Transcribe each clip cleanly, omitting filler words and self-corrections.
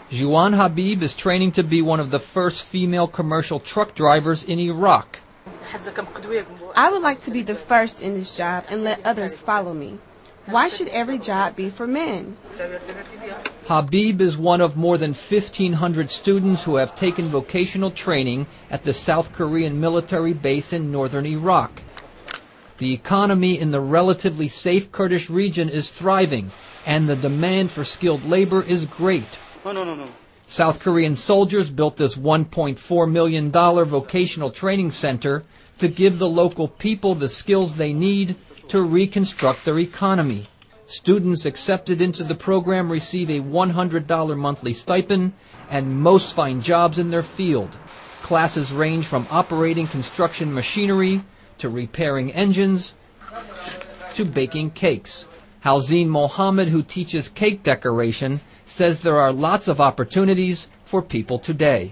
Juan Habib is training to be one of the first female commercial truck drivers in Iraq. I would like to be the first in this job and let others follow me. Why should every job be for men? Habib is one of more than 1,500 students who have taken vocational training at the South Korean military base in northern Iraq. The economy in the relatively safe Kurdish region is thriving, and the demand for skilled labor is great. No. South Korean soldiers built this $1.4 million vocational training center to give the local people the skills they need to reconstruct their economy. Students accepted into the program receive a $100 monthly stipend, and most find jobs in their field. Classes range from operating construction machinery to repairing engines to baking cakes. Halzeen Mohammed, who teaches cake decoration, says there are lots of opportunities for people today.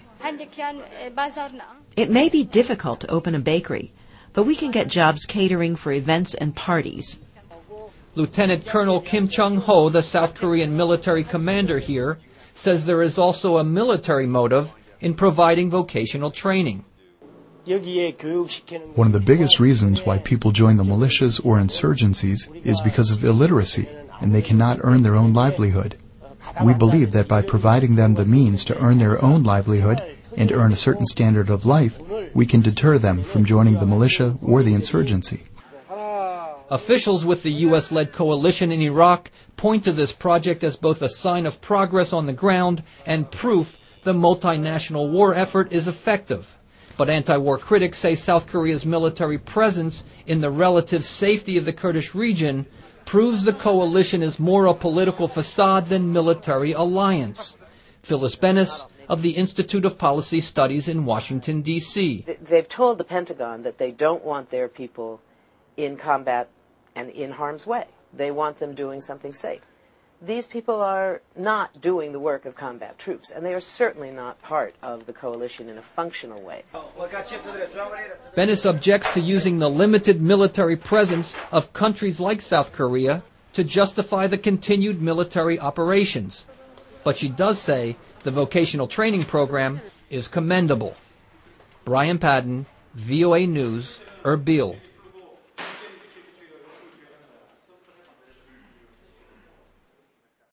It may be difficult to open a bakery, but we can get jobs catering for events and parties. Lieutenant Colonel Kim Chung-ho, the South Korean military commander here, says there is also a military motive in providing vocational training. One of the biggest reasons why people join the militias or insurgencies is because of illiteracy, and they cannot earn their own livelihood. We believe that by providing them the means to earn their own livelihood and earn a certain standard of life, we can deter them from joining the militia or the insurgency. Officials with the U.S.-led coalition in Iraq point to this project as both a sign of progress on the ground and proof the multinational war effort is effective. But anti-war critics say South Korea's military presence in the relative safety of the Kurdish region proves the coalition is more a political facade than military alliance. Phyllis Bennis of the Institute of Policy Studies in Washington, D.C. They've told the Pentagon that they don't want their people in combat and in harm's way. They want them doing something safe. These people are not doing the work of combat troops, and they are certainly not part of the coalition in a functional way. Bennis objects to using the limited military presence of countries like South Korea to justify the continued military operations. But she does say the vocational training program is commendable. Brian Padden, VOA News, Erbil.